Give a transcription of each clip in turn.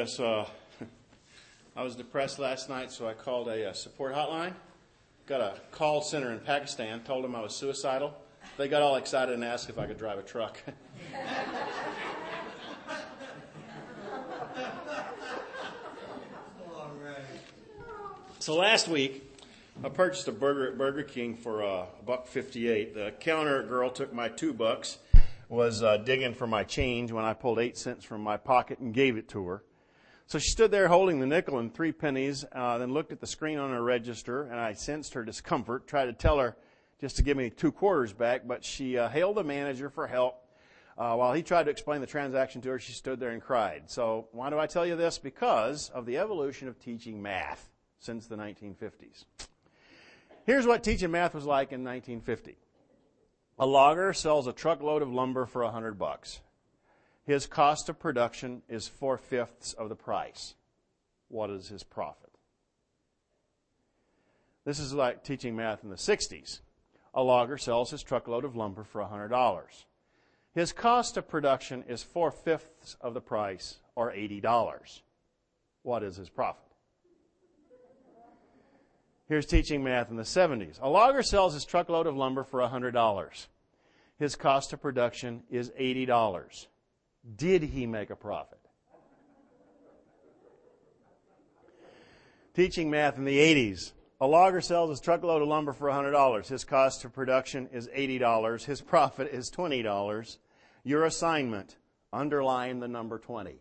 this. I was depressed last night, so I called a support hotline. Got a call center in Pakistan, told them I was suicidal. They got all excited and asked if I could drive a truck. So last week, I purchased a burger at Burger King for $1.58. The counter girl took my $2, was digging for my change when I pulled 8 cents from my pocket and gave it to her. So she stood there holding the nickel and 3 pennies, then looked at the screen on her register, and I sensed her discomfort, tried to tell her just to give me 2 quarters back, but she hailed the manager for help. While he tried to explain the transaction to her, she stood there and cried. So why do I tell you this? Because of the evolution of teaching math since the 1950s. Here's what teaching math was like in 1950. A logger sells a truckload of lumber for $100. His cost of production is 4/5 of the price. What is his profit? This is like teaching math in the 60s. A logger sells his truckload of lumber for $100. His cost of production is 4/5 of the price, or $80. What is his profit? Here's teaching math in the 70s. A logger sells his truckload of lumber for $100. His cost of production is $80. Did he make a profit? Teaching math in the 80s. A logger sells his truckload of lumber for $100. His cost of production is $80. His profit is $20. Your assignment, underline the number 20.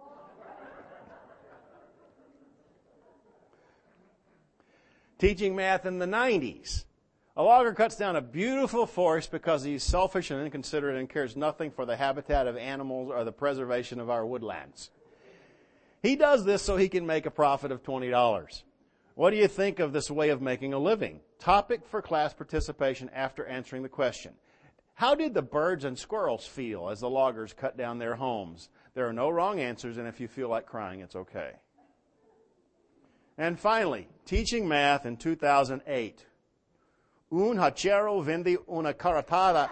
Teaching math in the 90s. A logger cuts down a beautiful forest because he's selfish and inconsiderate and cares nothing for the habitat of animals or the preservation of our woodlands. He does this so he can make a profit of $20. What do you think of this way of making a living? Topic for class participation after answering the question. How did the birds and squirrels feel as the loggers cut down their homes? There are no wrong answers, and if you feel like crying, it's okay. And finally, teaching math in 2008. Un hachero vende una caratada.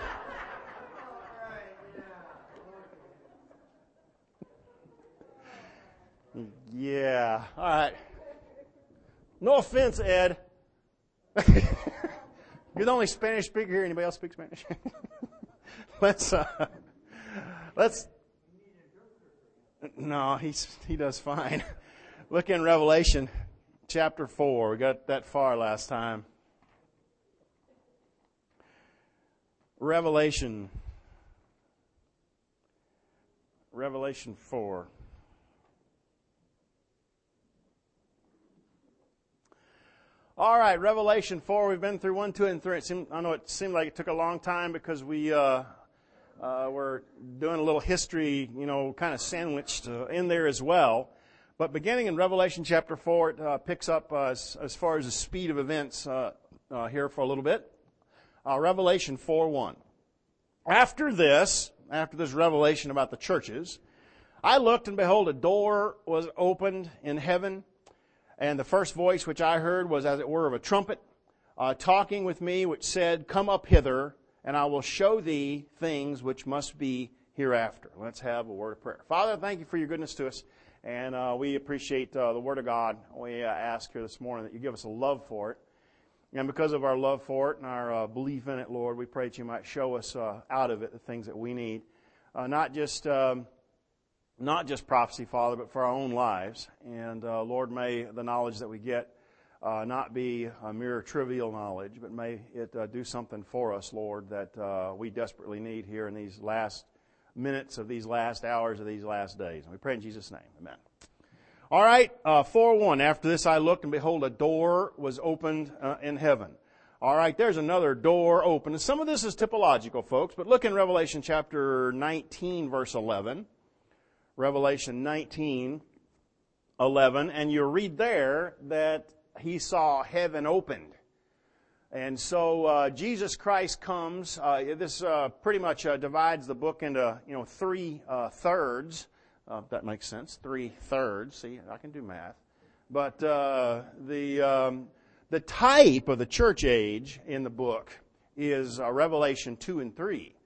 Yeah, all right. No offense, Ed. You're the only Spanish speaker here. Anybody else speak Spanish? Let's. No, he does fine. Look in Revelation chapter 4. We got that far last time. Revelation 4. All right, Revelation 4. We've been through 1, 2, and 3. I know it seemed like it took a long time because we were doing a little history, kind of sandwiched in there as well. But beginning in Revelation chapter 4, it picks up as far as the speed of events here for a little bit. Revelation 4:1. After this revelation about the churches, I looked and behold a door was opened in heaven, and the first voice which I heard was as it were of a trumpet, talking with me, which said, "Come up hither, and I will show thee things which must be hereafter." Let's have a word of prayer. Father, thank you for your goodness to us, and we appreciate the Word of God. We ask here this morning that you give us a love for it. And because of our love for it and our belief in it, Lord, we pray that you might show us out of it the things that we need. Not just prophecy, Father, but for our own lives. And Lord, may the knowledge that we get not be a mere trivial knowledge, but may it do something for us, Lord, that we desperately need here in these last minutes of these last hours of these last days. And we pray in Jesus' name. Amen. All right, 4:1. After this I looked, and behold, a door was opened in heaven. All right, there's another door open. And some of this is typological, folks, but look in Revelation chapter 19, verse 11. Revelation 19:11, and you read there that he saw heaven opened. And so Jesus Christ comes. This pretty much divides the book into 3 thirds. That makes sense. 3/3. See, I can do math. But the type of the church age in the book is Revelation 2 and 3.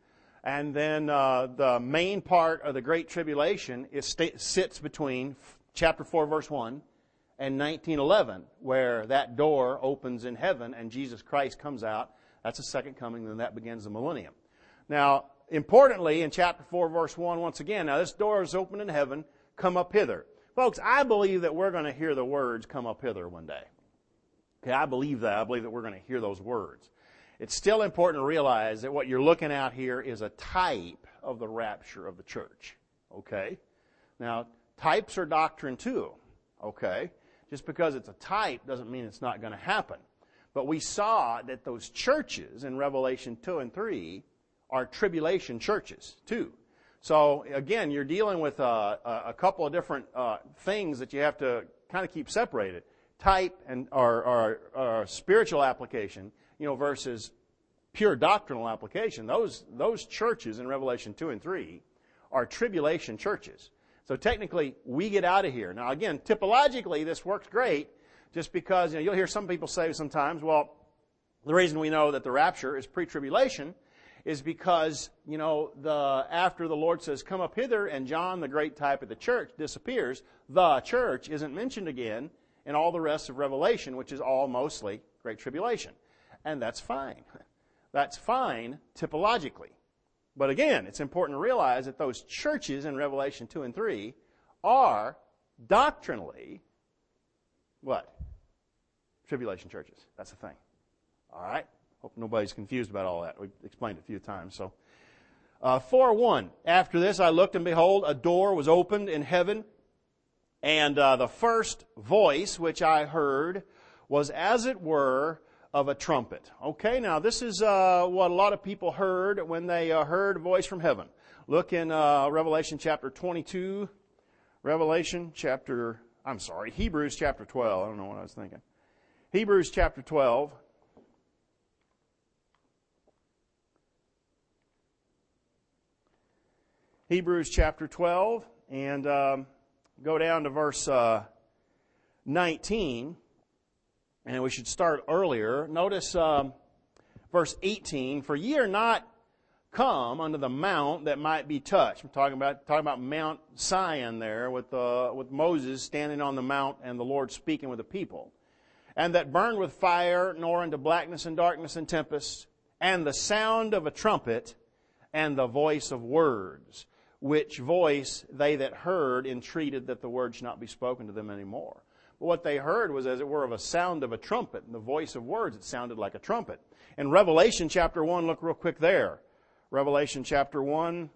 And then the main part of the Great Tribulation sits between chapter 4, verse 1 and 19:11, where that door opens in heaven and Jesus Christ comes out. That's the second coming, then that begins the millennium. Now, importantly, in chapter 4, verse 1, once again, now this door is open in heaven, come up hither. Folks, I believe that we're going to hear the words, come up hither, one day. Okay, I believe that. I believe that we're going to hear those words. It's still important to realize that what you're looking at here is a type of the rapture of the church. Okay? Now, types are doctrine too. Okay? Just because it's a type doesn't mean it's not going to happen. But we saw that those churches in Revelation 2 and 3 are tribulation churches too. So again, you're dealing with a couple of different things that you have to kind of keep separated. Type and or spiritual application, versus pure doctrinal application. Those churches in Revelation 2 and 3 are tribulation churches. So technically, we get out of here. Now again, typologically, this works great just because you'll hear some people say sometimes, well, the reason we know that the rapture is pre-tribulation is because, after the Lord says, come up hither, and John, the great type of the church, disappears, the church isn't mentioned again in all the rest of Revelation, which is all mostly Great Tribulation. And that's fine. That's fine typologically. But again, it's important to realize that those churches in Revelation 2 and 3 are doctrinally, what? Tribulation churches. That's the thing. All right? Hope nobody's confused about all that. We've explained it a few times. So, 4:1. After this I looked, and behold, a door was opened in heaven, and the first voice which I heard was as it were of a trumpet. Okay, now this is what a lot of people heard when they heard a voice from heaven. Look in Revelation chapter 22, Hebrews chapter 12. I don't know what I was thinking. Hebrews chapter 12. Hebrews chapter 12, and go down to verse 19, and we should start earlier. Notice verse 18, for ye are not come unto the mount that might be touched. I'm talking about Mount Sinai there with Moses standing on the mount and the Lord speaking with the people. And that burned with fire, nor unto blackness and darkness and tempest, and the sound of a trumpet, and the voice of words, which voice they that heard entreated that the word should not be spoken to them anymore. But what they heard was as it were of a sound of a trumpet, and the voice of words, it sounded like a trumpet. In Revelation chapter 1, look real quick there. Revelation chapter 1,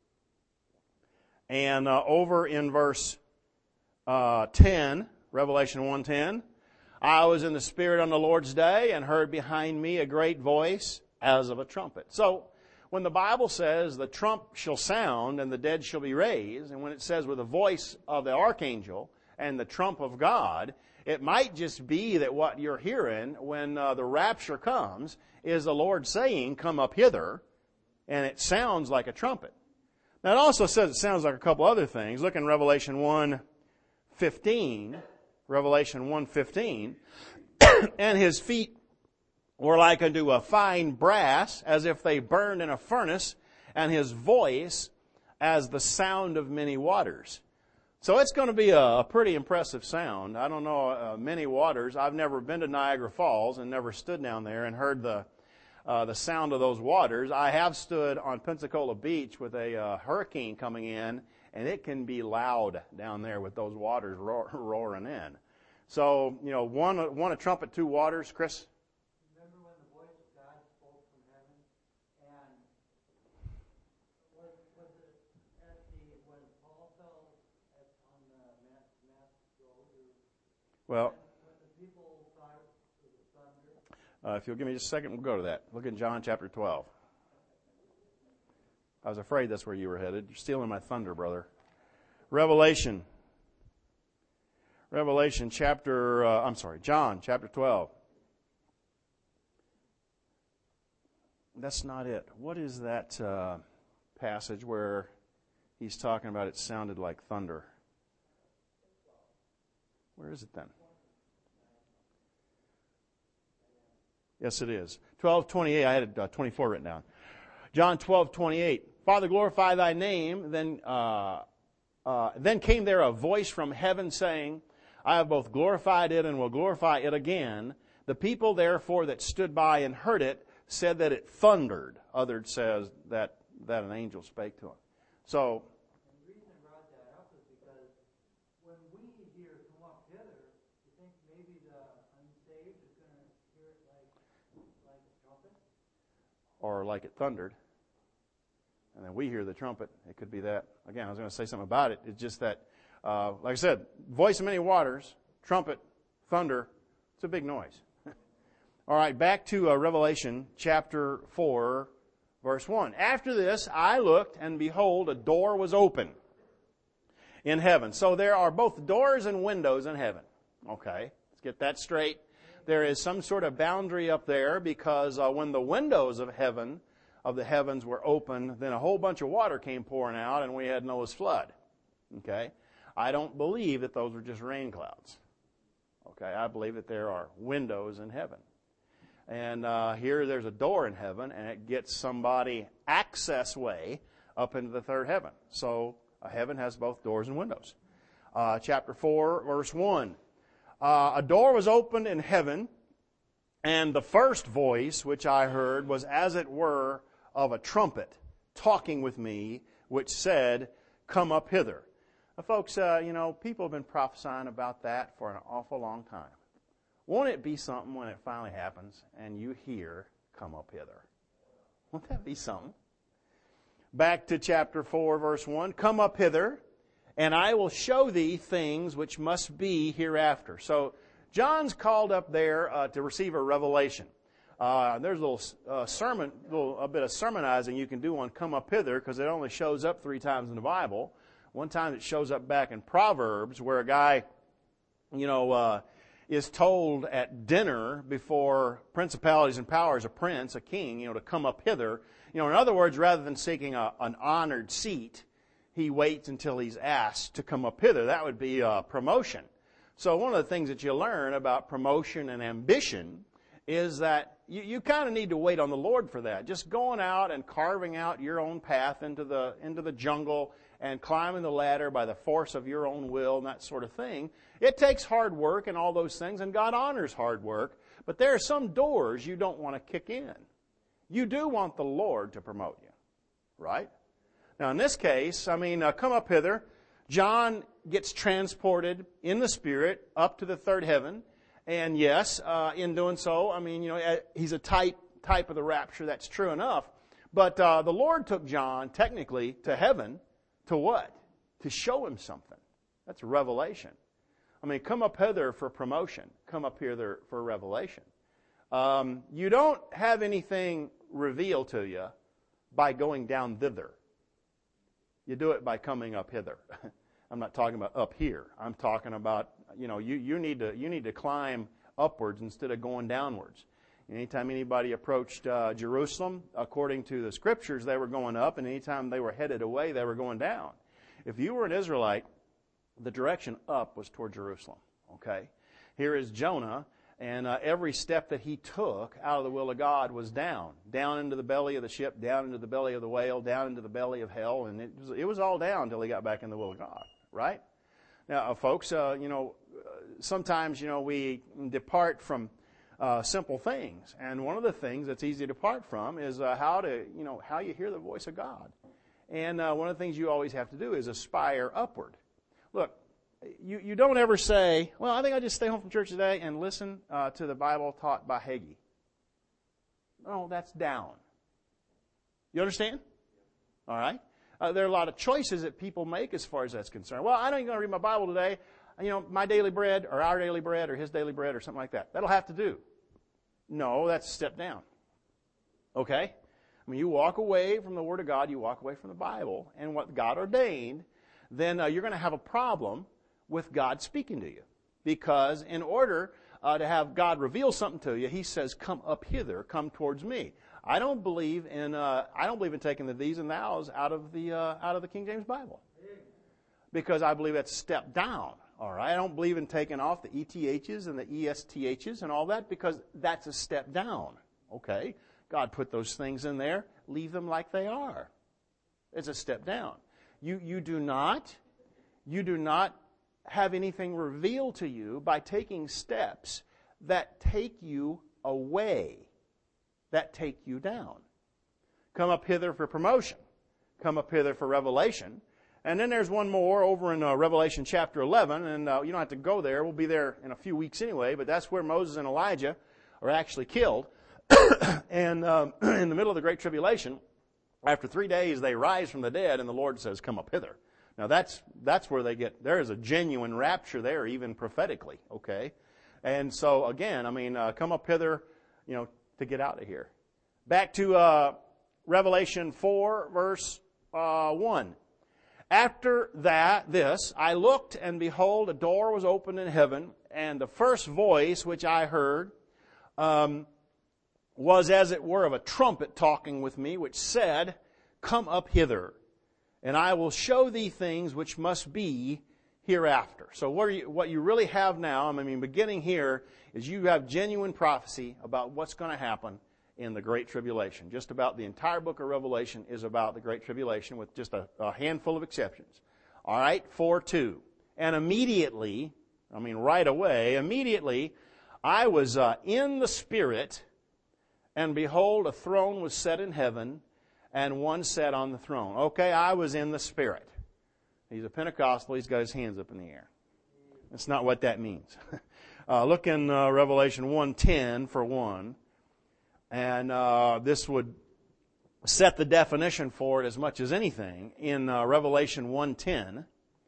and over in verse 10, Revelation 1:10, I was in the Spirit on the Lord's day, and heard behind me a great voice as of a trumpet. So, when the Bible says the trump shall sound and the dead shall be raised, and when it says with the voice of the archangel and the trump of God, it might just be that what you're hearing when the rapture comes is the Lord saying, come up hither, and it sounds like a trumpet. Now it also says it sounds like a couple other things. Look in Revelation 1:15. Revelation 1:15. And his feet were like unto a fine brass, as if they burned in a furnace, and his voice as the sound of many waters. So it's going to be a pretty impressive sound. I don't know many waters. I've never been to Niagara Falls and never stood down there and heard the sound of those waters. I have stood on Pensacola Beach with a hurricane coming in, and it can be loud down there with those waters roaring in. So, one a trumpet, two waters. Chris? Remember when the voice of God spoke from heaven? And was it when Paul fell on the Damascus road? Well, when the people thought it was thunder? If you'll give me just a second, we'll go to that. Look in John chapter 12. I was afraid that's where you were headed. You're stealing my thunder, brother. John chapter 12. That's not it. What is that passage where he's talking about it sounded like thunder? Where is it then? Yes, it is. 12:28. I had 24 written down. John 12:28. Father, glorify thy name. Then came there a voice from heaven saying, I have both glorified it and will glorify it again. The people therefore that stood by and heard it said that it thundered. Others says that an angel spake to him. So, the reason I brought that up is because when we hear come up hither, you think maybe the unsaved is going to hear it like a trumpet? Or like it thundered. And then we hear the trumpet. It could be that. Again, I was going to say something about it. It's just that, like I said, voice of many waters, trumpet, thunder, it's a big noise. All right, back to Revelation chapter 4, verse 1. After this, I looked, and behold, a door was open in heaven. So there are both doors and windows in heaven. Okay, let's get that straight. There is some sort of boundary up there because when the windows of the heavens were open, then a whole bunch of water came pouring out, and we had Noah's flood. Okay, I don't believe that those were just rain clouds. Okay, I believe that there are windows in heaven. And here there's a door in heaven, and it gets somebody access way up into the third heaven. So heaven has both doors and windows. Chapter 4, verse 1. A door was opened in heaven, and the first voice which I heard was as it were of a trumpet talking with me, which said, come up hither. Now, folks, people have been prophesying about that for an awful long time. Won't it be something when it finally happens and you hear, come up hither? Won't that be something? Back to chapter 4, verse 1. Come up hither, and I will show thee things which must be hereafter. So John's called up there to receive a revelation. There's a little bit of sermonizing you can do on come up hither because it only shows up 3 times in the Bible. One time it shows up back in Proverbs where a guy, is told at dinner before principalities and powers, a prince, a king, to come up hither. In other words, rather than seeking an honored seat, he waits until he's asked to come up hither. That would be promotion. So one of the things that you learn about promotion and ambition is that you kind of need to wait on the Lord for that. Just going out and carving out your own path into the jungle and climbing the ladder by the force of your own will and that sort of thing. It takes hard work and all those things, and God honors hard work. But there are some doors you don't want to kick in. You do want the Lord to promote you, right? Now, in this case, come up hither. John gets transported in the Spirit up to the third heaven. And yes, in doing so, he's a type of the rapture. That's true enough. But the Lord took John, technically, to heaven. To what? To show him something. That's revelation. Come up hither for promotion. Come up hither for revelation. You don't have anything revealed to you by going down thither. You do it by coming up hither. I'm not talking about up here. I'm talking about, you need to climb upwards instead of going downwards. Anytime anybody approached Jerusalem, according to the Scriptures, they were going up, and anytime they were headed away, they were going down. If you were an Israelite, the direction up was toward Jerusalem. Okay? Here is Jonah, and every step that he took out of the will of God was down into the belly of the ship, down into the belly of the whale, down into the belly of hell, and it was all down until he got back in the will of God. Right? Now, folks, sometimes, we depart from simple things. And one of the things that's easy to depart from is how you hear the voice of God. And one of the things you always have to do is aspire upward. Look, you don't ever say, well, I think I'll just stay home from church today and listen to the Bible taught by Hagee. No, that's down. You understand? All right? There are a lot of choices that people make as far as that's concerned. Well, I don't even going to read my Bible today. My daily bread or our daily bread or his daily bread or something like that. That'll have to do. No, that's a step down. Okay? You walk away from the Word of God, you walk away from the Bible, and what God ordained, then you're going to have a problem with God speaking to you. Because in order to have God reveal something to you, He says, come up hither, come towards me. I don't believe in taking the these and thous out of the King James Bible. Because I believe that's a step down. All right, I don't believe in taking off the ETHs and the ESTHs and all that because that's a step down. Okay, God put those things in there. Leave them like they are. It's a step down. You do not have anything revealed to you by taking steps that take you away, that take you down. Come up hither for promotion. Come up hither for revelation. And then there's one more over in Revelation chapter 11, and you don't have to go there. We'll be there in a few weeks anyway, but that's where Moses and Elijah are actually killed. And in the middle of the Great Tribulation, after 3 days, they rise from the dead, and the Lord says, come up hither. Now that's where there is a genuine rapture there, even prophetically, okay? And so again, come up hither, to get out of here. Back to Revelation 4, verse 1. After this, I looked, and behold, a door was opened in heaven, and the first voice which I heard was as it were of a trumpet talking with me, which said, come up hither, and I will show thee things which must be hereafter. So what you really have now, beginning here, is you have genuine prophecy about what's going to happen in the Great Tribulation. Just about the entire book of Revelation is about the Great Tribulation, with just a handful of exceptions. All right, 4:2. And immediately, right away, I was in the Spirit, and behold, a throne was set in heaven, and one sat on the throne. Okay, I was in the Spirit. He's a Pentecostal. He's got his hands up in the air. That's not what that means. Look in Revelation 1:10 for one. And this would set the definition for it as much as anything. In Revelation 1:10,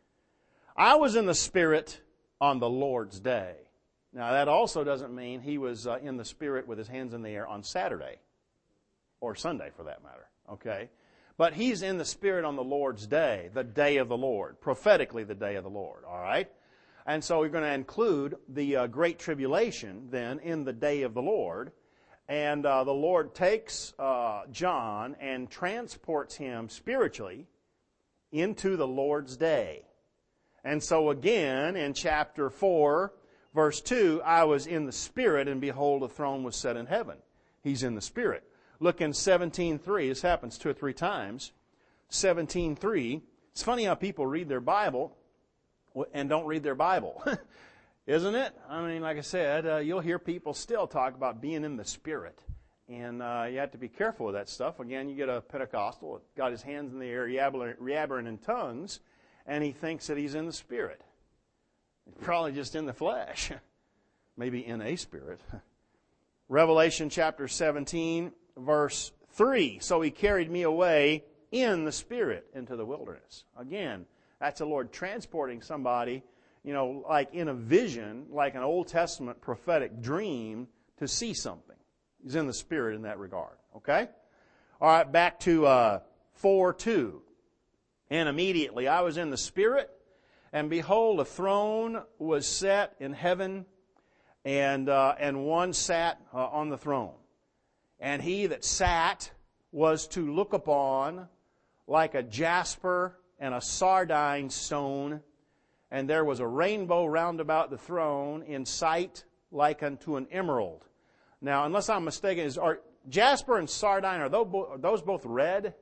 I was in the Spirit on the Lord's day. Now that also doesn't mean he was in the Spirit with his hands in the air on Saturday, or Sunday for that matter, okay? But he's in the Spirit on the Lord's day, the day of the Lord, prophetically the day of the Lord, all right? And so we're going to include the Great Tribulation then in the day of the Lord. And the Lord takes John and transports him spiritually into the Lord's day. And so again, in chapter 4, verse 2, I was in the Spirit, and behold, a throne was set in heaven. He's in the Spirit. Look in 17:3. This happens 2 or 3 times. 17:3. It's funny how people read their Bible and don't read their Bible. Isn't it? Like I said, you'll hear people still talk about being in the Spirit. And you have to be careful with that stuff. Again, you get a Pentecostal, got his hands in the air, yabbering in tongues, and he thinks that he's in the Spirit. He's probably just in the flesh. Maybe in a spirit. Revelation chapter 17, verse 3. So he carried me away in the Spirit into the wilderness. Again, that's the Lord transporting somebody, like in a vision, like an Old Testament prophetic dream, to see something. He's in the Spirit in that regard. Okay? All right, back to 4:2. And immediately I was in the Spirit, and behold, a throne was set in heaven, and one sat on the throne. And he that sat was to look upon like a jasper and a sardine stone, and there was a rainbow round about the throne, in sight like unto an emerald. Now, unless I'm mistaken, are jasper and sardine, are those both red?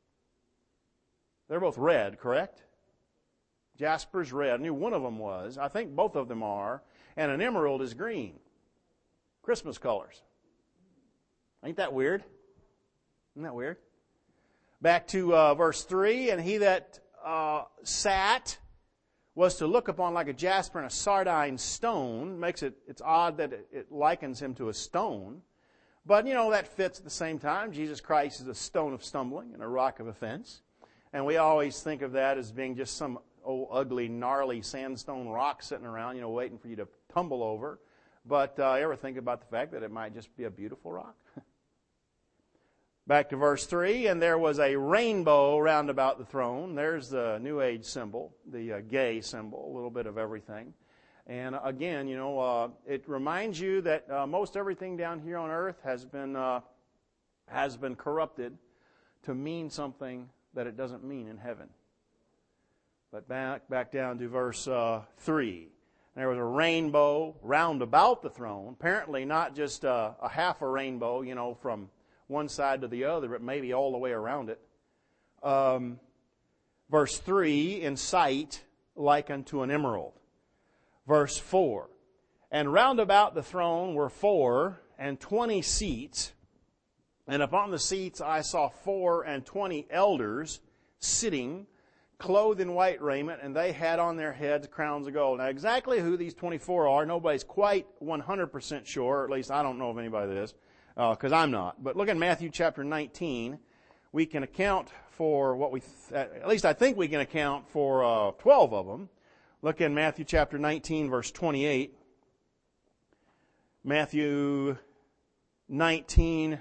They're both red, correct? Jasper's red. I knew one of them was. I think both of them are. And an emerald is green. Christmas colors. Ain't that weird? Isn't that weird? Back to verse 3. And he that sat was to look upon like a jasper and a sardine stone. It's odd that it likens him to a stone. But, that fits at the same time. Jesus Christ is a stone of stumbling and a rock of offense. And we always think of that as being just some old, ugly, gnarly sandstone rock sitting around, waiting for you to tumble over. But ever think about the fact that it might just be a beautiful rock? Back to verse 3, and there was a rainbow round about the throne. There's the New Age symbol, the gay symbol, a little bit of everything. And again, it reminds you that most everything down here on earth has been corrupted to mean something that it doesn't mean in heaven. But back down to verse 3. There was a rainbow round about the throne. Apparently not just a half a rainbow, from one side to the other, but maybe all the way around it. Verse 3, in sight, like unto an emerald. Verse 4, and round about the throne were 24 seats, and upon the seats I saw 24 elders sitting, clothed in white raiment, and they had on their heads crowns of gold. Now, exactly who these 24 are, nobody's quite 100% sure, or at least I don't know of anybody that is, because I'm not. But look at Matthew chapter 19. We can account for at least I think we can account for 12 of them. Look in Matthew chapter 19, verse 28. Matthew 19,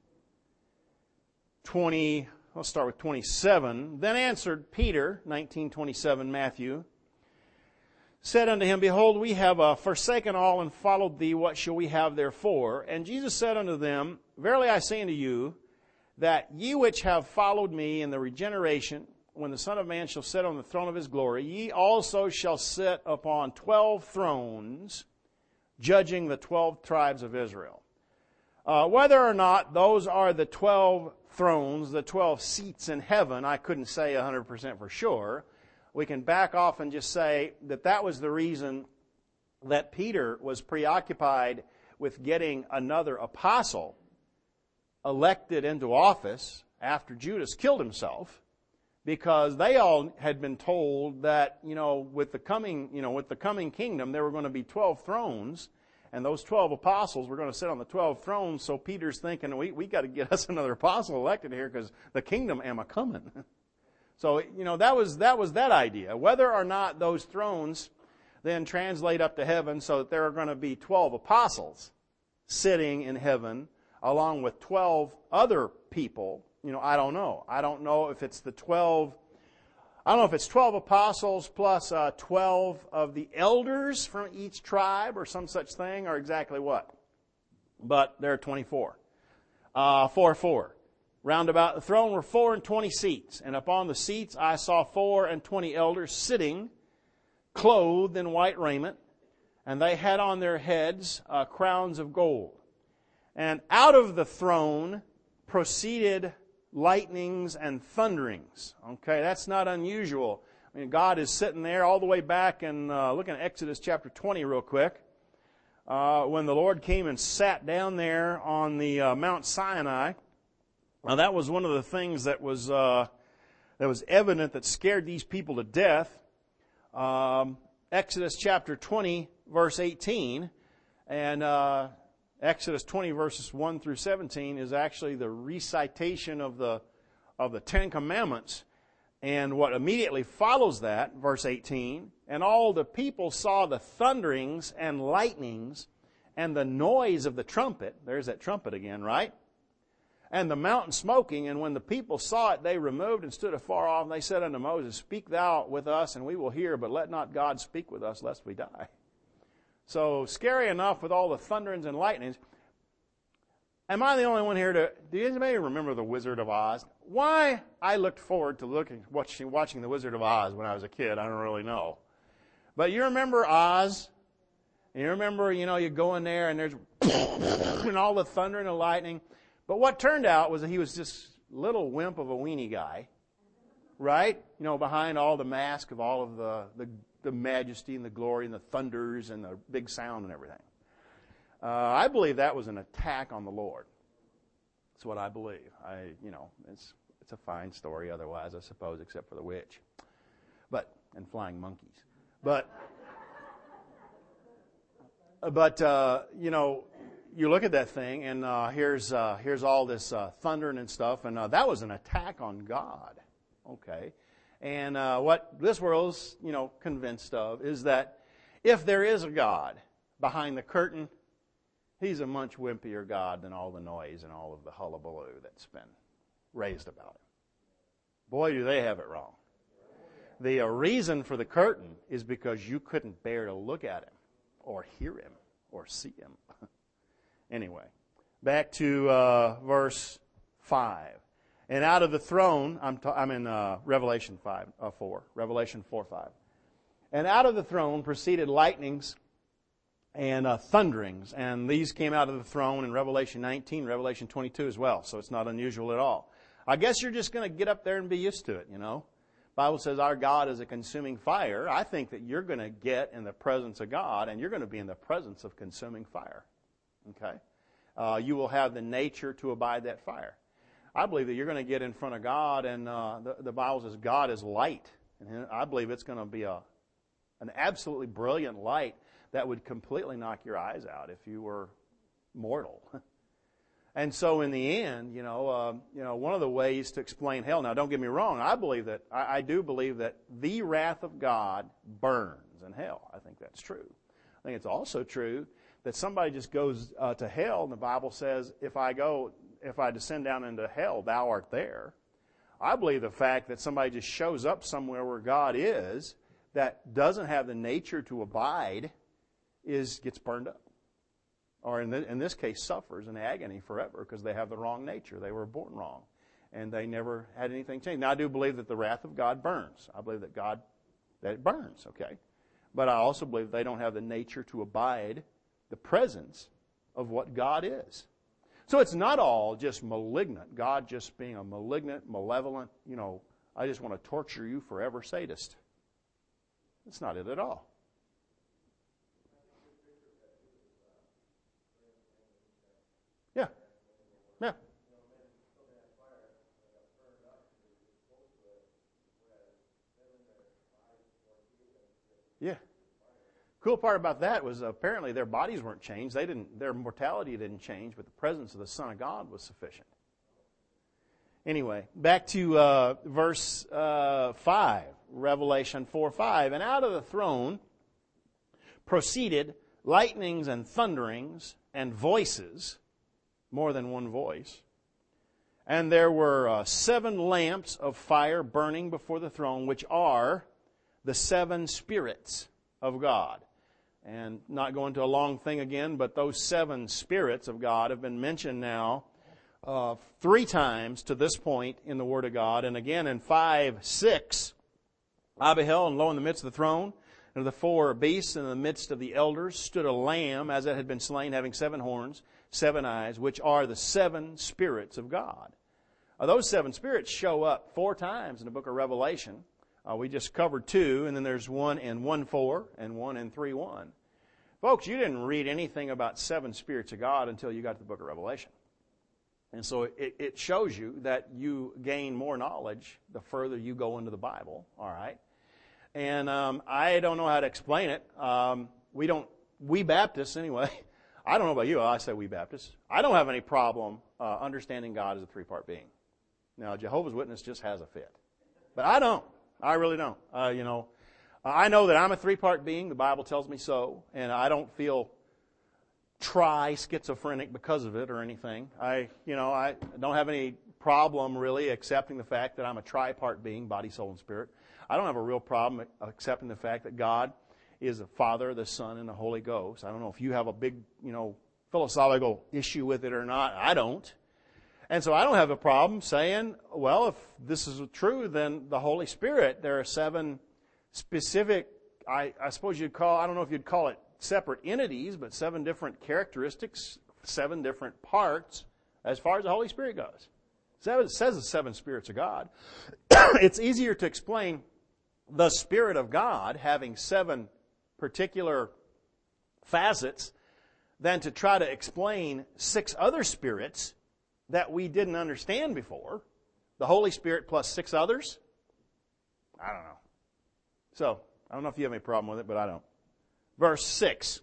20, let's start with 27. Then answered Peter, 19:27, Matthew, said unto him, Behold, we have forsaken all and followed thee. What shall we have therefore? And Jesus said unto them, Verily I say unto you, that ye which have followed me in the regeneration, when the Son of Man shall sit on the throne of his glory, ye also shall sit upon 12 thrones, judging the 12 tribes of Israel. Whether or not those are the 12 thrones, the 12 seats in heaven, I couldn't say 100% for sure. We can back off and just say that was the reason that Peter was preoccupied with getting another apostle elected into office after Judas killed himself, because they all had been told that, with the coming kingdom, there were going to be 12 thrones, and those 12 apostles were going to sit on the 12 thrones. So Peter's thinking, we got to get us another apostle elected here, because the kingdom am a coming. So, that was that idea. Whether or not those thrones then translate up to heaven so that there are going to be 12 apostles sitting in heaven along with 12 other people, I don't know. I don't know if it's 12 apostles plus 12 of the elders from each tribe or some such thing, or exactly what. But there are 24. 4. Round about the throne were 24 seats, and upon the seats I saw 24 elders sitting, clothed in white raiment, and they had on their heads crowns of gold. And out of the throne proceeded lightnings and thunderings. Okay, that's not unusual. I mean, God is sitting there all the way back, and look at Exodus chapter 20 real quick. When the Lord came and sat down there on the Mount Sinai. Now, that was one of the things that was evident that scared these people to death. Exodus chapter 20, verse 18, and Exodus 20 verses 1 through 17 is actually the recitation of the Ten Commandments. And what immediately follows that, verse 18, and all the people saw the thunderings and lightnings and the noise of the trumpet. There's that trumpet again, right? And the mountain smoking, and when the people saw it, they removed and stood afar off, and they said unto Moses, Speak thou with us, and we will hear, but let not God speak with us, lest we die. So, scary enough with all the thunderings and lightnings. Am I the only one here do anybody remember The Wizard of Oz? Why I looked forward to watching The Wizard of Oz when I was a kid, I don't really know. But you remember Oz? And you remember, you go in there and there's and all the thunder and the lightning. But what turned out was that he was this little wimp of a weenie guy, right? Behind all the mask of all of the majesty and the glory and the thunders and the big sound and everything. I believe that was an attack on the Lord. That's what I believe. It's a fine story otherwise, I suppose, except for the witch, and flying monkeys. But you look at that thing, and here's all this thundering and stuff, and that was an attack on God. Okay. And what this world's, convinced of is that if there is a God behind the curtain, He's a much wimpier God than all the noise and all of the hullabaloo that's been raised about Him. Boy, do they have it wrong. The reason for the curtain is because you couldn't bear to look at Him or hear Him or see Him. Anyway, back to verse 5. And out of the throne, I'm in Revelation 4, Revelation 4:5. And out of the throne proceeded lightnings and thunderings. And these came out of the throne in Revelation 19, Revelation 22 as well. So it's not unusual at all. I guess you're just going to get up there and be used to it, you know. The Bible says our God is a consuming fire. I think that you're going to get in the presence of God, and you're going to be in the presence of consuming fire. Okay? You will have the nature to abide that fire. I believe that you're going to get in front of God, and the Bible says God is light. And I believe it's going to be an absolutely brilliant light that would completely knock your eyes out if you were mortal. And so in the end, one of the ways to explain hell, now don't get me wrong, I do believe that the wrath of God burns in hell. I think that's true. I think it's also true that somebody just goes to hell, and the Bible says, if I descend down into hell, thou art there. I believe the fact that somebody just shows up somewhere where God is, that doesn't have the nature to abide, gets burned up. Or in this case, suffers in agony forever because they have the wrong nature. They were born wrong. And they never had anything changed. Now, I do believe that the wrath of God burns. I believe that it burns, okay? But I also believe they don't have the nature to abide the presence of what God is. So it's not all just malignant. God just being a malignant, malevolent, I just want to torture you forever sadist. That's not it at all. Yeah. Yeah. Yeah. Cool part about that was apparently their bodies weren't changed. Their mortality didn't change, but the presence of the Son of God was sufficient. Anyway, back to verse 5, Revelation 4:5. And out of the throne proceeded lightnings and thunderings and voices, more than one voice. And there were 7 lamps of fire burning before the throne, which are the 7 spirits of God. And not going to a long thing again, but those 7 spirits of God have been mentioned now 3 times to this point in the Word of God. And again in 5:6, I beheld, and lo, in the midst of the throne, and of the 4 beasts, in the midst of the elders, stood a lamb, as it had been slain, having 7 horns, 7 eyes, which are the 7 spirits of God. Those 7 spirits show up 4 times in the book of Revelation. We just covered 2, and then there's one in 1:4 and one in 3:1. Folks, you didn't read anything about 7 spirits of God until you got to the book of Revelation. And so it shows you that you gain more knowledge the further you go into the Bible, all right? And I don't know how to explain it. We Baptists, anyway, I don't know about you, I say we Baptists. I don't have any problem understanding God as a 3-part being. Now, Jehovah's Witness just has a fit. But I don't. I really don't. I know that I'm a 3-part being. The Bible tells me so. And I don't feel schizophrenic because of it or anything. I don't have any problem really accepting the fact that I'm a tripart being, body, soul, and spirit. I don't have a real problem accepting the fact that God is the Father, the Son, and the Holy Ghost. I don't know if you have a big, philosophical issue with it or not. I don't. And so I don't have a problem saying, well, if this is true, then the Holy Spirit, there are 7 specific, I suppose I don't know if you'd call it separate entities, but 7 different characteristics, 7 different parts as far as the Holy Spirit goes. It says the 7 spirits of God. It's easier to explain the Spirit of God having 7 particular facets than to try to explain 6 other spirits that we didn't understand before. The Holy Spirit plus 6 others? I don't know. So, I don't know if you have any problem with it, but I don't. Verse 6.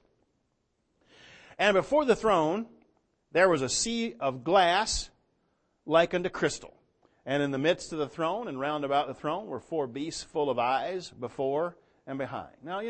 And before the throne there was a sea of glass like unto crystal. And in the midst of the throne and round about the throne were 4 beasts full of eyes before and behind. Now,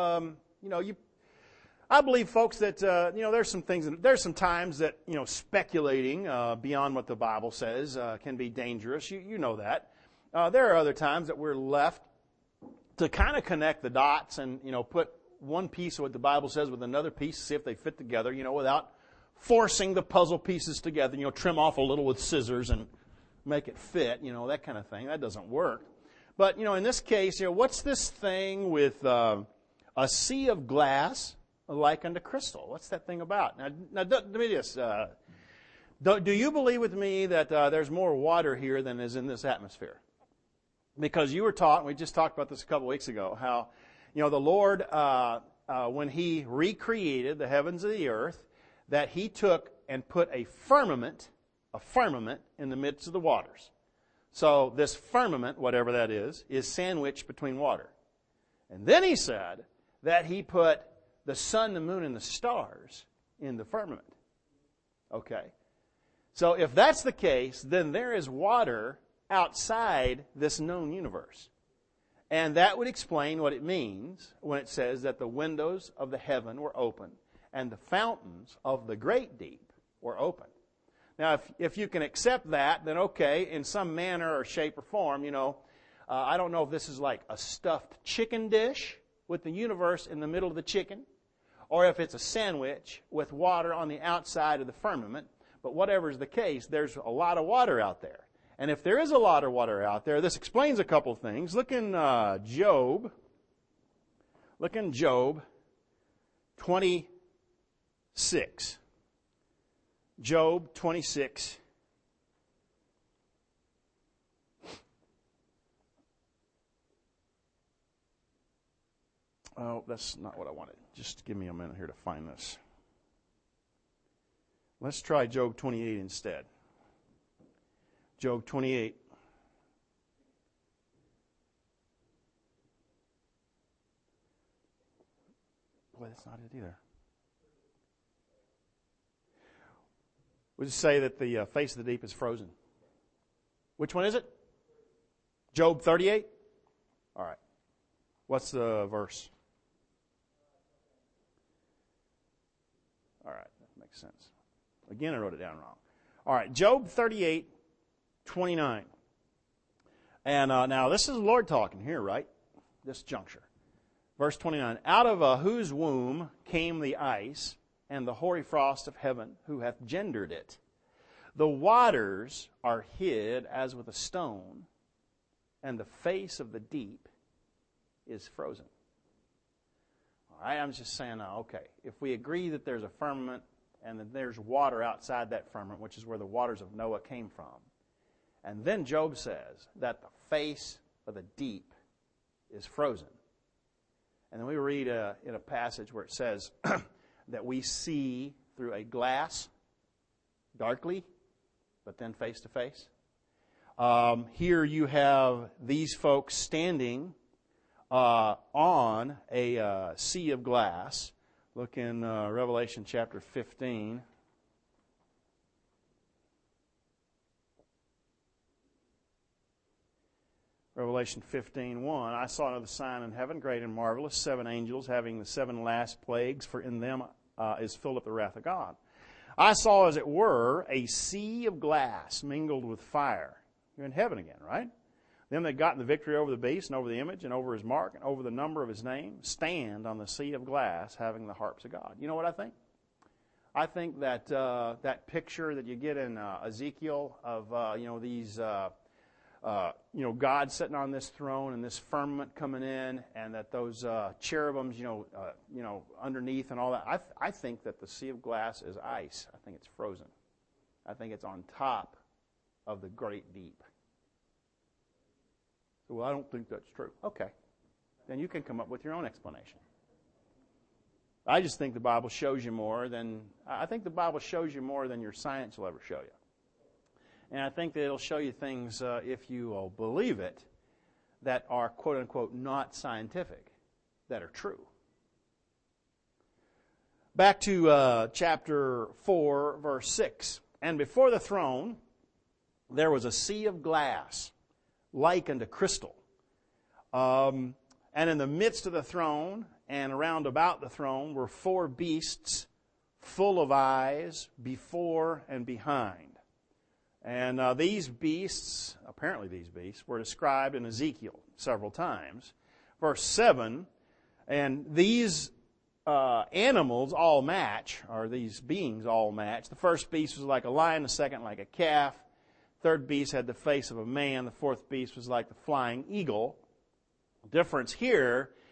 I believe, folks, that there's some times that speculating beyond what the Bible says can be dangerous. You know that. There are other times that we're left to kind of connect the dots and put one piece of what the Bible says with another piece, see if they fit together. Without forcing the puzzle pieces together. Trim off a little with scissors and make it fit. That kind of thing. That doesn't work. But in this case, what's this thing with a sea of glass like unto crystal. What's that thing about? Now let me just, do you believe with me that there's more water here than is in this atmosphere? Because you were taught, we just talked about this a couple weeks ago, how, the Lord, when He recreated the heavens and the earth, that He took and put a firmament in the midst of the waters. So this firmament, whatever that is sandwiched between water. And then He said that He put the sun, the moon, and the stars in the firmament. Okay. So if that's the case, then there is water outside this known universe. And that would explain what it means when it says that the windows of the heaven were open and the fountains of the great deep were open. Now, if you can accept that, then okay, in some manner or shape or form, I don't know if this is like a stuffed chicken dish with the universe in the middle of the chicken, or if it's a sandwich with water on the outside of the firmament. But whatever is the case, there's a lot of water out there. And if there is a lot of water out there, this explains a couple of things. Look in Job. Look in Job 26. Job 26. Oh, that's not what I wanted. Just give me a minute here to find this. Let's try Job 28 instead. Job 28. Boy, that's not it either. We'll just say that the face of the deep is frozen. Which one is it? Job 38? All right. What's the verse? All right, that makes sense. Again, I wrote it down wrong. All right, Job 38, 29. And now this is the Lord talking here, right? This juncture. Verse 29. Out of whose womb came the ice and the hoary frost of heaven, who hath gendered it? The waters are hid as with a stone, and the face of the deep is frozen. All right, I'm just saying now, okay, if we agree that there's a firmament and that there's water outside that firmament, which is where the waters of Noah came from, and then Job says that the face of the deep is frozen. And then we read in a passage where it says that we see through a glass, darkly, but then face to face. Here you have these folks standing on a sea of glass. Look in Revelation chapter 15. Revelation 15:1. I saw another sign in heaven, great and marvelous, 7 angels having the 7 last plagues, for in them is filled up the wrath of God. I saw, as it were, a sea of glass mingled with fire. You're in heaven again, right? Them that gotten the victory over the beast and over the image and over his mark and over the number of his name stand on the sea of glass having the harps of God. You know what I think? I think that that picture that you get in Ezekiel of these God sitting on this throne and this firmament coming in, and that those cherubims underneath and all that. I think that the sea of glass is ice. I think it's frozen. I think it's on top of the great deep. So, well, I don't think that's true. Okay. Then you can come up with your own explanation. I just think the Bible shows you more than your science will ever show you. And I think that it'll show you things, if you will believe it, that are, quote unquote, not scientific, that are true. Back to chapter 4, verse 6. And before the throne there was a sea of glass, like unto crystal. And in the midst of the throne and around about the throne were 4 beasts full of eyes before and behind. And these beasts, were described in Ezekiel several times. Verse 7, and these animals all match, or these beings all match. The first beast was like a lion, the second like a calf. Third beast had the face of a man. The fourth beast was like the flying eagle. The difference here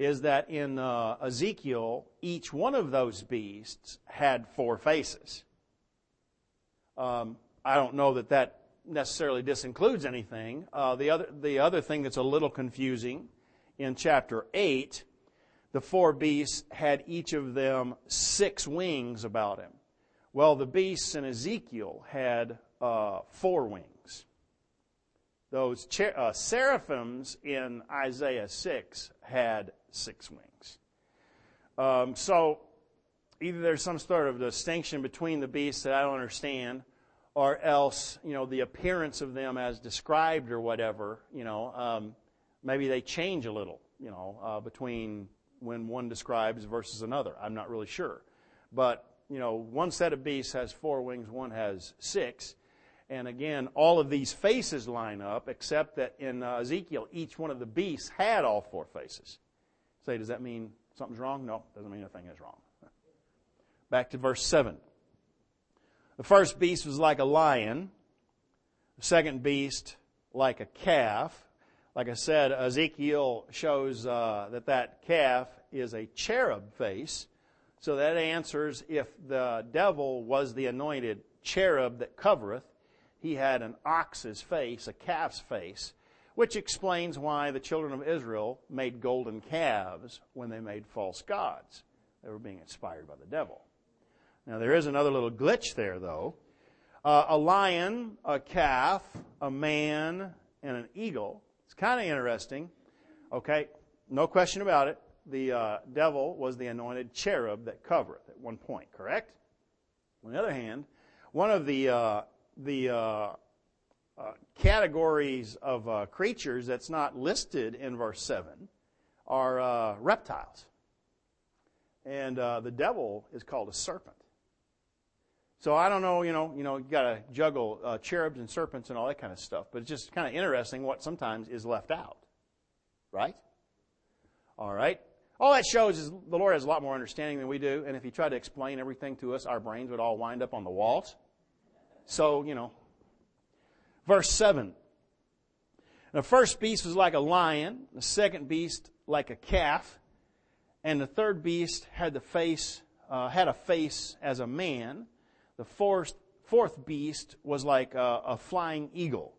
is that in Ezekiel, each one of those beasts had 4 faces. I don't know that necessarily disincludes anything. The other thing that's a little confusing, in chapter 8, the 4 beasts had each of them 6 wings about him. Well, the beasts in Ezekiel had 4 wings. Those seraphims in Isaiah 6 had 6 wings. So either there's some sort of distinction between the beasts that I don't understand, or else, the appearance of them as described or whatever, maybe they change a little, between when one describes versus another. I'm not really sure. But, one set of beasts has 4 wings, one has 6. And again, all of these faces line up, except that in Ezekiel, each one of the beasts had all 4 faces. Say, does that mean something's wrong? No, doesn't mean anything is wrong. Back to verse 7. The first beast was like a lion. The second beast like a calf. Like I said, Ezekiel shows that calf is a cherub face. So that answers if the devil was the anointed cherub that covereth, he had an ox's face, a calf's face, which explains why the children of Israel made golden calves when they made false gods. They were being inspired by the devil. Now, there is another little glitch there, though. A lion, a calf, a man, and an eagle. It's kind of interesting. Okay, no question about it. The devil was the anointed cherub that covereth at one point, correct? On the other hand, one of the categories of creatures that's not listed in verse 7 are reptiles. And the devil is called a serpent. So I don't know, you got to juggle cherubs and serpents and all that kind of stuff. But it's just kind of interesting what sometimes is left out. Right? All right. All that shows is the Lord has a lot more understanding than we do. And if He tried to explain everything to us, our brains would all wind up on the walls. So, Verse 7. The first beast was like a lion. The second beast like a calf. And the third beast had a face as a man. The fourth beast was like a flying eagle.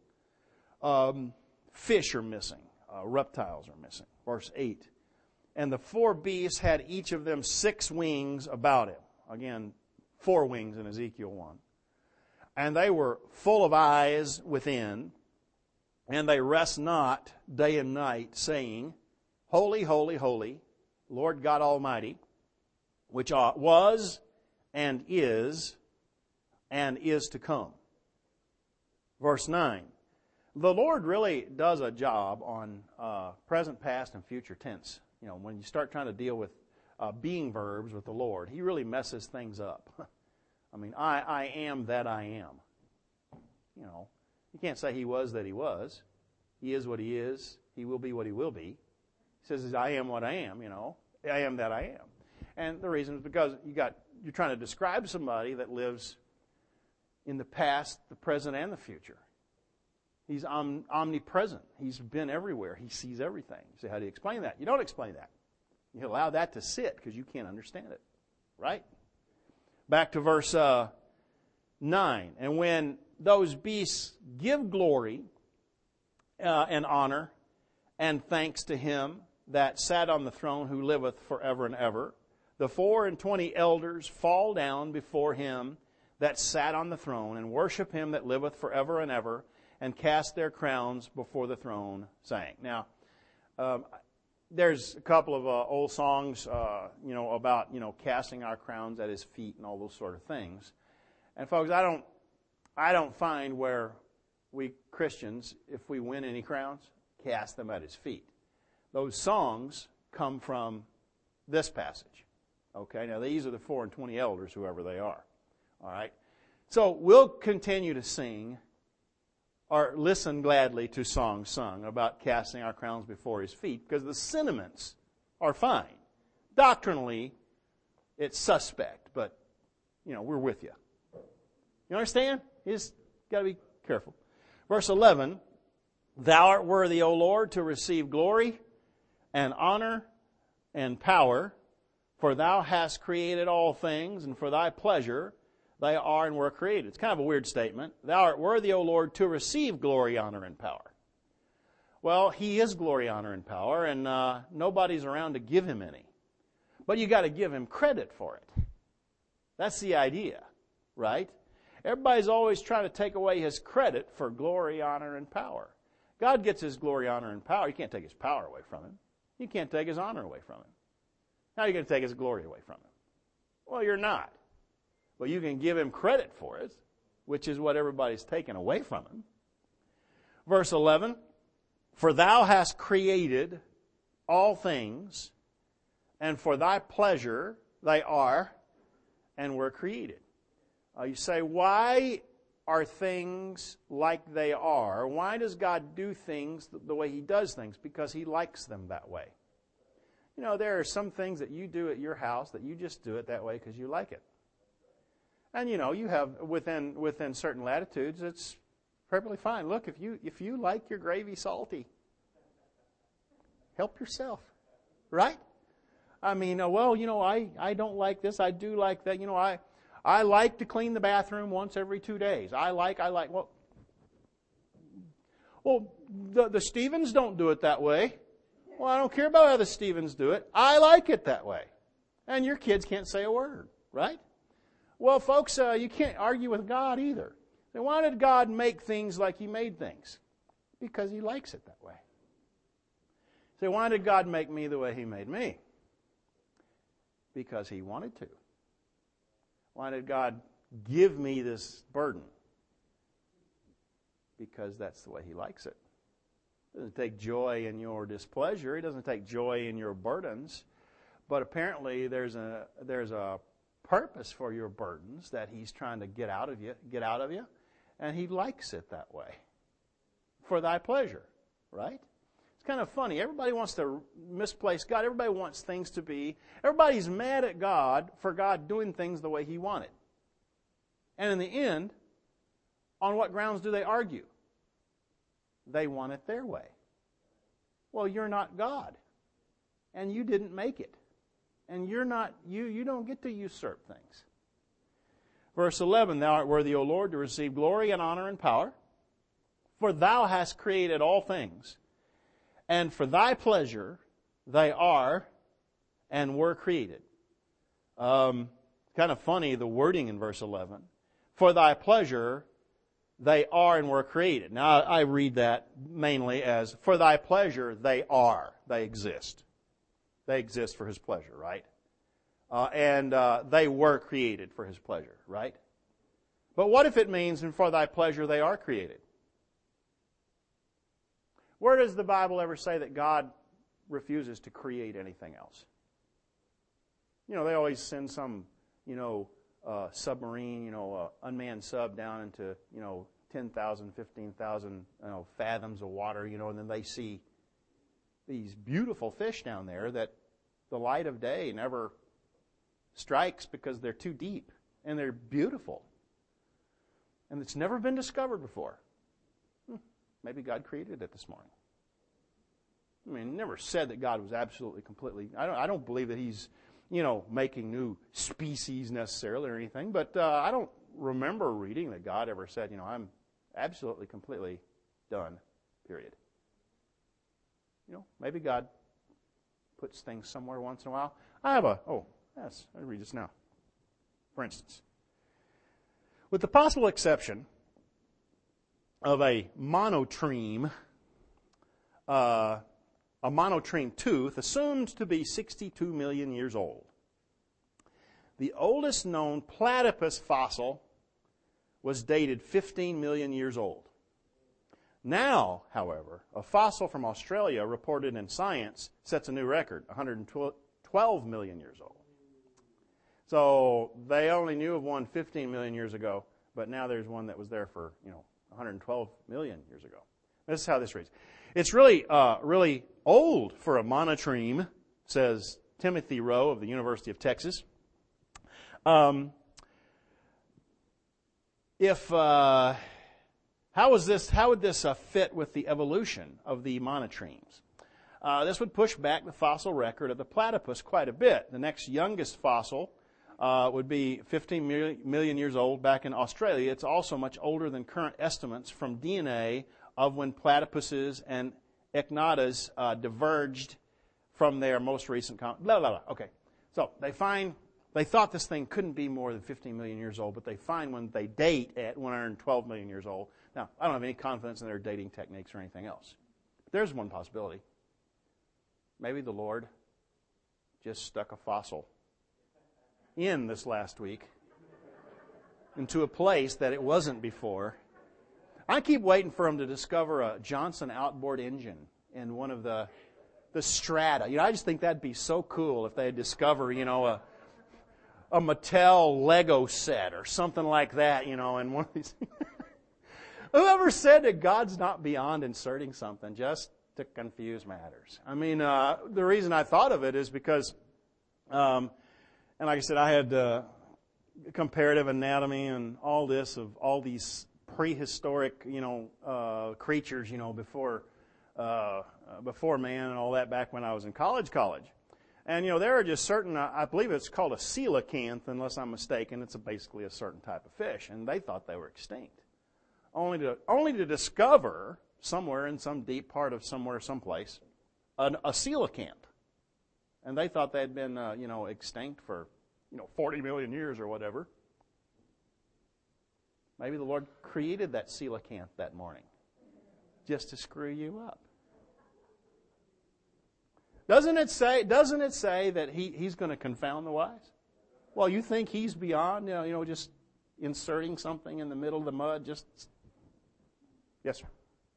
Fish are missing. Reptiles are missing. Verse 8. And the 4 beasts had each of them 6 wings about him. Again, 4 wings in Ezekiel 1. And they were full of eyes within. And they rest not day and night, saying, Holy, holy, holy, Lord God Almighty, which was and is to come. Verse 9. The Lord really does a job on present, past, and future tense. When you start trying to deal with being verbs with the Lord, He really messes things up. I mean, I am that I am. You can't say He was that He was. He is what He is. He will be what He will be. He says, I am what I am, I am that I am. And the reason is because you're trying to describe somebody that lives in the past, the present, and the future. He's omnipresent. He's been everywhere. He sees everything. You say, how do you explain that? You don't explain that. You allow that to sit because you can't understand it. Right? Back to verse 9. And when those beasts give glory and honor and thanks to Him that sat on the throne who liveth forever and ever, the 24 elders fall down before Him that sat on the throne and worship Him that liveth forever and ever, and cast their crowns before the throne, saying. Now, there's a couple of old songs, about, casting our crowns at His feet and all those sort of things. And folks, I don't find where we Christians, if we win any crowns, cast them at His feet. Those songs come from this passage. Okay, now these are the 24 elders, whoever they are. All right, so we'll continue to sing or listen gladly to songs sung about casting our crowns before His feet, because the sentiments are fine. Doctrinally, it's suspect, but, we're with you. You understand? You just got to be careful. Verse 11, Thou art worthy, O Lord, to receive glory and honor, and power, for thou hast created all things, and for thy pleasure they are and were created. It's kind of a weird statement. Thou art worthy, O Lord, to receive glory, honor, and power. Well, He is glory, honor, and power, and nobody's around to give Him any. But you got to give Him credit for it. That's the idea, right? Everybody's always trying to take away His credit for glory, honor, and power. God gets His glory, honor, and power. You can't take His power away from Him. You can't take His honor away from Him. How are you going to take His glory away from Him? Well, you're not. But you can give Him credit for it, which is what everybody's taken away from Him. Verse 11, for thou hast created all things, and for thy pleasure they are and were created. You say, why are things like they are? Why does God do things the way He does things? Because He likes them that way. You know, there are some things that you do at your house that you just do it that way because you like it. And you know, you have within certain latitudes, it's perfectly fine. Look, if you like your gravy salty, help yourself, right? I mean, well, you know, I don't like this. I do like that. You know, I like to clean the bathroom once every 2 days. I like. Well, the Stevens don't do it that way. Well, I don't care about how the Stevens do it. I like it that way. And your kids can't say a word, right? Well, folks, you can't argue with God either. Then why did God make things like He made things? Because He likes it that way. So why did God make me the way He made me? Because He wanted to. Why did God give me this burden? Because that's the way He likes it. He doesn't take joy in your displeasure. He doesn't take joy in your burdens. But apparently there's a purpose for your burdens that He's trying to get out of you, and He likes it that way. For thy pleasure, right? It's kind of funny. Everybody wants to misplace God. Everybody wants things to be. Everybody's mad at God for God doing things the way He wanted. And in the end, on what grounds do they argue? They want it their way. Well, you're not God. And you didn't make it. And you don't get to usurp things. Verse 11, thou art worthy, O Lord, to receive glory and honor and power, for thou hast created all things, and for thy pleasure they are and were created. Kind of funny, the wording in verse 11. For thy pleasure they are and were created. Now, I read that mainly as, for thy pleasure they are. They exist. They exist for His pleasure, right? And they were created for His pleasure, right? But what if it means, and for thy pleasure they are created? Where does the Bible ever say that God refuses to create anything else? You know, they always send some, submarine, unmanned sub down into, 10,000, 15,000, fathoms of water, and then they see these beautiful fish down there that the light of day never strikes because they're too deep and they're beautiful. And it's never been discovered before. Maybe God created it this morning. I mean, never said that God was absolutely, completely. I don't believe that He's, making new species necessarily or anything. But I don't remember reading that God ever said, I'm absolutely, completely done. Period. Maybe God puts things somewhere once in a while. I read this now. For instance, with the possible exception of a monotreme tooth assumed to be 62 million years old. The oldest known platypus fossil was dated 15 million years old. Now, however, a fossil from Australia reported in Science sets a new record, 112 million years old. So they only knew of one 15 million years ago, but now there's one that was there for, 112 million years ago. This is how this reads. It's really old for a monotreme, says Timothy Rowe of the University of Texas. How would this fit with the evolution of the monotremes? This would push back the fossil record of the platypus quite a bit. The next youngest fossil would be 15 million years old back in Australia. It's also much older than current estimates from DNA of when platypuses and echinatas diverged from their most recent... Okay, so they thought this thing couldn't be more than 15 million years old, but they find when they date at 112 million years old. Now, I don't have any confidence in their dating techniques or anything else. There's one possibility. Maybe the Lord just stuck a fossil in this last week into a place that it wasn't before. I keep waiting for them to discover a Johnson outboard engine in one of the strata. I just think that'd be so cool if they discover, a Mattel Lego set or something like that, in one of these. Whoever said that God's not beyond inserting something just to confuse matters? I mean, the reason I thought of it is because, and like I said, I had comparative anatomy and all this of all these prehistoric, creatures, before man and all that back when I was in college. And, there are just certain, I believe it's called a coelacanth, unless I'm mistaken. It's basically a certain type of fish, and they thought they were extinct. Only to discover somewhere in some deep part of someplace, a coelacanth. And they thought they had been, extinct for, 40 million years or whatever. Maybe the Lord created that coelacanth that morning just to screw you up. Doesn't it say that he's going to confound the wise? Well, you think he's beyond, just inserting something in the middle of the mud? Yes, sir.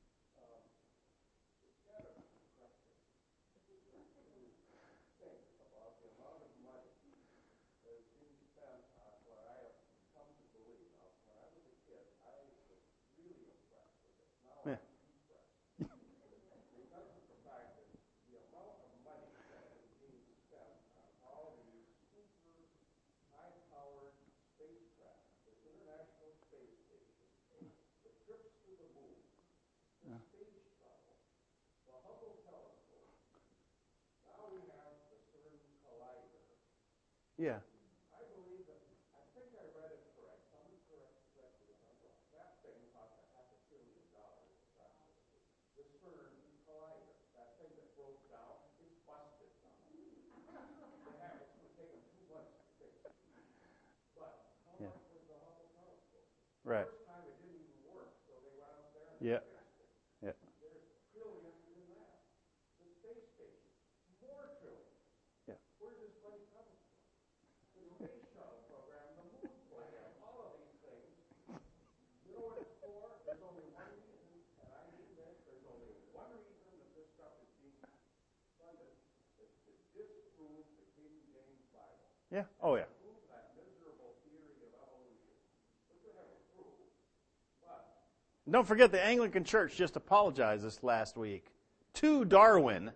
Yeah. I believe that, I think I read it correct. Someone correctly if I'm wrong. That thing cost $500 billion approximately. The CERN Collider, that thing that broke down, it's busted now. It's going to take them 2 months to fix it. But how much was the Hubble telescope? Right. The first time it didn't even work, so they went up there and Yeah. fixed it. Yeah. There's trillions in that. The space station, more trillions. Yeah. Where's this money coming from? The space shuttle program, the moon program, all of these things. You know what it's for? There's only one reason, and I mean this, there's only one reason that this stuff is being funded. It's to disprove the King James Bible. Yeah. Oh, yeah. Prove that miserable theory of evolution. Which we haven't proved. But Don't forget the Anglican Church just apologized this last week to Darwin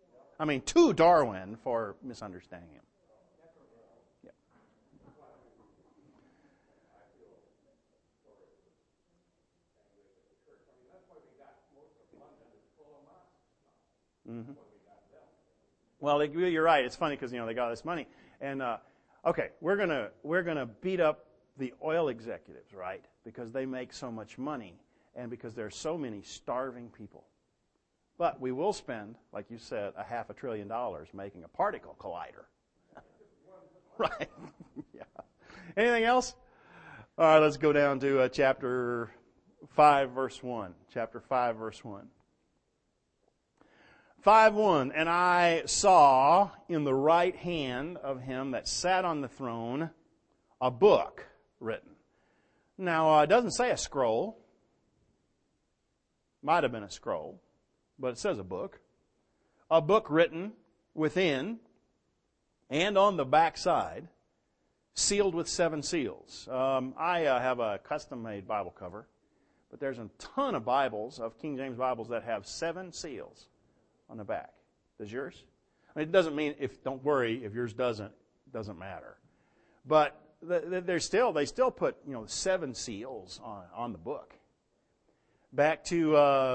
for misunderstanding him. Yeah. Mm-hmm. Well, you're right. It's funny because they got all this money, and okay, we're gonna beat up the oil executives, right? Because they make so much money, and because there are so many starving people. But we will spend, like you said, $500 billion making a particle collider. Right? Yeah. Anything else? All right, let's go down to chapter 5, verse 1. Chapter 5, verse 1. 5:1, and I saw in the right hand of him that sat on the throne a book written. Now, it doesn't say a scroll. Might have been a scroll, but it says a book. A book written within and on the back side, sealed with 7 seals. I have a custom-made Bible cover, but there's a ton of Bibles, of King James Bibles, that have 7 seals on the back. Does yours? I mean, it doesn't mean, don't worry, if yours doesn't matter. But they still put 7 seals on the book. Back to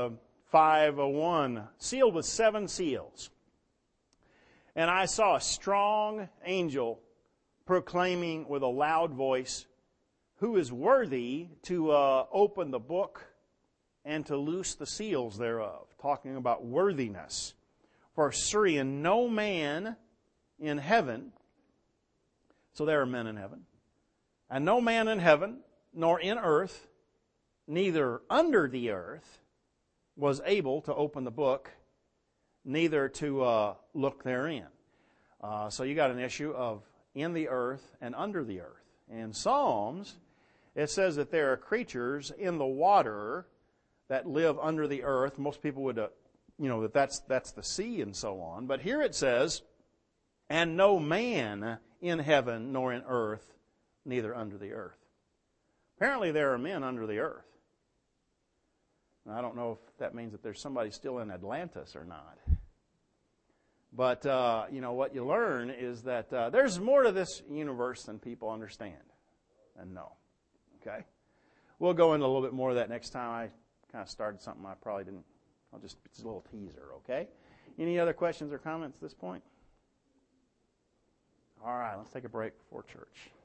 5:1, sealed with 7 seals. And I saw a strong angel proclaiming with a loud voice, who is worthy to open the book and to loose the seals thereof, talking about worthiness. For certain no man in heaven, so there are men in heaven, and no man in heaven, nor in earth, neither under the earth, was able to open the book, neither to look therein. So you got an issue of in the earth and under the earth. In Psalms, it says that there are creatures in the water that live under the earth. Most people would, that's the sea and so on. But here it says, and no man in heaven nor in earth, neither under the earth. Apparently there are men under the earth. Now, I don't know if that means that there's somebody still in Atlantis or not. But, what you learn is that there's more to this universe than people understand and know. Okay? We'll go into a little bit more of that next time. I kind of started something I probably didn't. It's a little teaser, okay? Any other questions or comments at this point? All right, let's take a break before church.